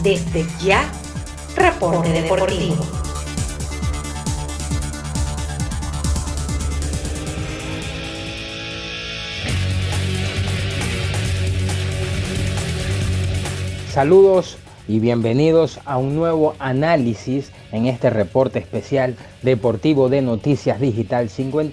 Desde ya, Reporte Deportivo. Saludos y bienvenidos a un nuevo análisis en este reporte especial deportivo de Noticias Digital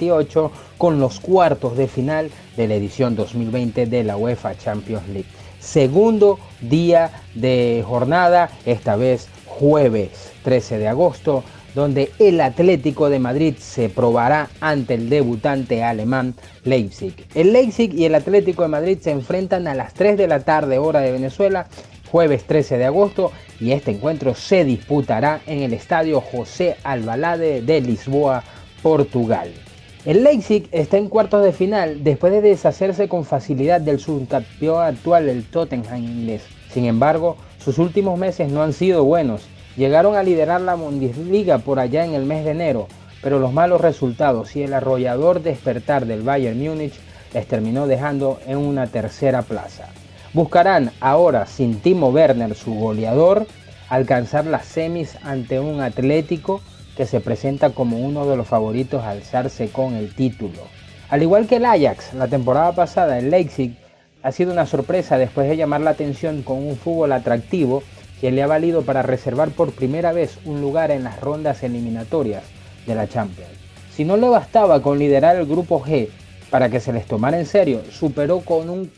58 con los cuartos de final de la edición 2020 de la UEFA Champions League. Segundo día de jornada, esta vez jueves 13 de agosto, donde el Atlético de Madrid se probará ante el debutante alemán Leipzig. El Leipzig y el Atlético de Madrid se enfrentan a las 3 de la tarde hora de Venezuela, jueves 13 de agosto, y este encuentro se disputará en el estadio José Alvalade de Lisboa, Portugal. El Leipzig está en cuartos de final después de deshacerse con facilidad del subcampeón actual, el Tottenham inglés. Sin embargo, sus últimos meses no han sido buenos. Llegaron a liderar la Bundesliga por allá en el mes de enero, pero los malos resultados y el arrollador despertar del Bayern Múnich les terminó dejando en una tercera plaza. Buscarán ahora, sin Timo Werner, su goleador, alcanzar las semis ante un Atlético que se presenta como uno de los favoritos a alzarse con el título. Al igual que el Ajax, la temporada pasada el Leipzig ha sido una sorpresa después de llamar la atención con un fútbol atractivo que le ha valido para reservar por primera vez un lugar en las rondas eliminatorias de la Champions. Si no le bastaba con liderar el grupo G para que se les tomara en serio, superó con un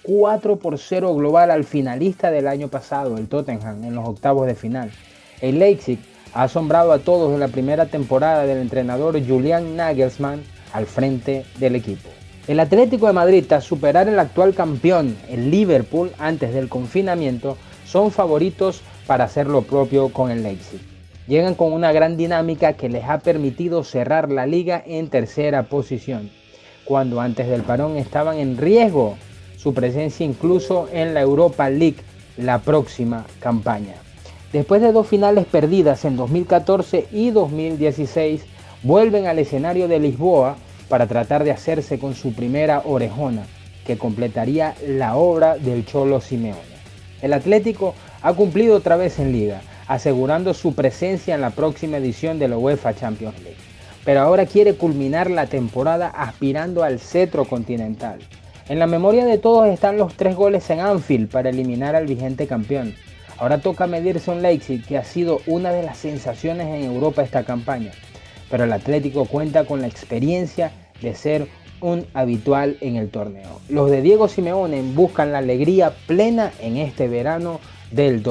4-0 global al finalista del año pasado, el Tottenham, en los octavos de final. El Leipzig ha asombrado a todos en la primera temporada del entrenador Julian Nagelsmann al frente del equipo. El Atlético de Madrid, tras superar el actual campeón, el Liverpool, antes del confinamiento, son favoritos para hacer lo propio con el Leipzig. Llegan con una gran dinámica que les ha permitido cerrar la liga en tercera posición, cuando antes del parón estaban en riesgo su presencia incluso en la Europa League la próxima campaña. Después de dos finales perdidas en 2014 y 2016, vuelven al escenario de Lisboa para tratar de hacerse con su primera orejona, que completaría la obra del Cholo Simeone. El Atlético ha cumplido otra vez en Liga, asegurando su presencia en la próxima edición de la UEFA Champions League. Pero ahora quiere culminar la temporada aspirando al cetro continental. En la memoria de todos están los 3 goles en Anfield para eliminar al vigente campeón. Ahora toca medirse a un Leipzig que ha sido una de las sensaciones en Europa esta campaña. Pero el Atlético cuenta con la experiencia de ser un habitual en el torneo. Los de Diego Simeone buscan la alegría plena en este verano del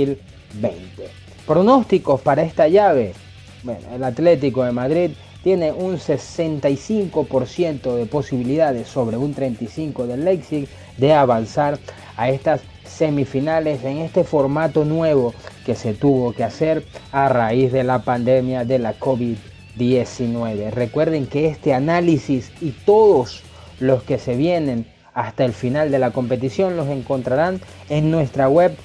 2020. Pronósticos para esta llave. Bueno, el Atlético de Madrid tiene un 65% de posibilidades sobre un 35% del Leipzig de avanzar a estas semifinales en este formato nuevo que se tuvo que hacer a raíz de la pandemia de la COVID-19. Recuerden que este análisis y todos los que se vienen hasta el final de la competición los encontrarán en nuestra web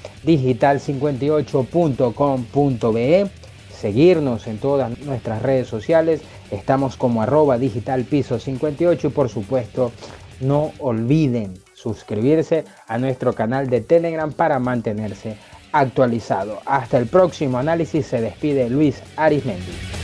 digital58.com.be. Seguirnos en todas nuestras redes sociales, estamos como @digitalpiso58 y por supuesto no olviden suscribirse a nuestro canal de Telegram para mantenerse actualizado. Hasta el próximo análisis, se despide Luis Arismendi.